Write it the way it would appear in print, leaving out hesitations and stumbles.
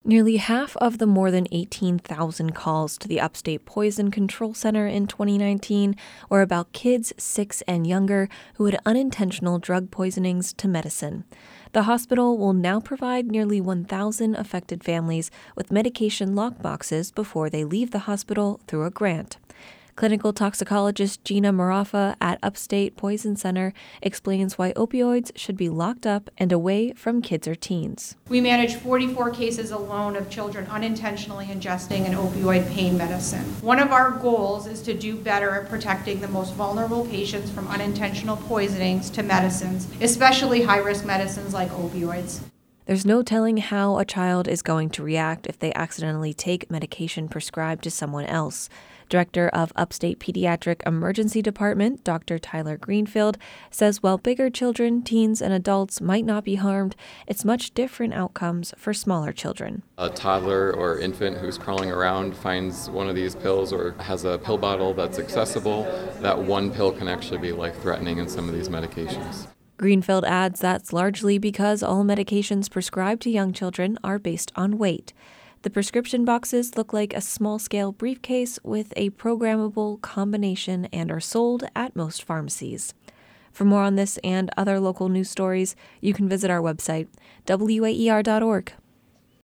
Nearly half of the more than 18,000 calls to the Upstate Poison Control Center in 2019 were about kids 6 and younger who had unintentional drug poisonings to medicine. The hospital will now provide nearly 1,000 affected families with medication lockboxes before they leave the hospital through a grant. Clinical toxicologist Gina Marafa at Upstate Poison Center explains why opioids should be locked up and away from kids or teens. We manage 44 cases alone of children unintentionally ingesting an opioid pain medicine. One of our goals is to do better at protecting the most vulnerable patients from unintentional poisonings to medicines, especially high-risk medicines like opioids. There's no telling how a child is going to react if they accidentally take medication prescribed to someone else. Director of Upstate Pediatric Emergency Department, Dr. Tyler Greenfield, says while bigger children, teens, and adults might not be harmed, it's much different outcomes for smaller children. A toddler or infant who's crawling around finds one of these pills or has a pill bottle that's accessible, that one pill can actually be life-threatening in some of these medications. Greenfield adds that's largely because all medications prescribed to young children are based on weight. The prescription boxes look like a small-scale briefcase with a programmable combination and are sold at most pharmacies. For more on this and other local news stories, you can visit our website, waer.org.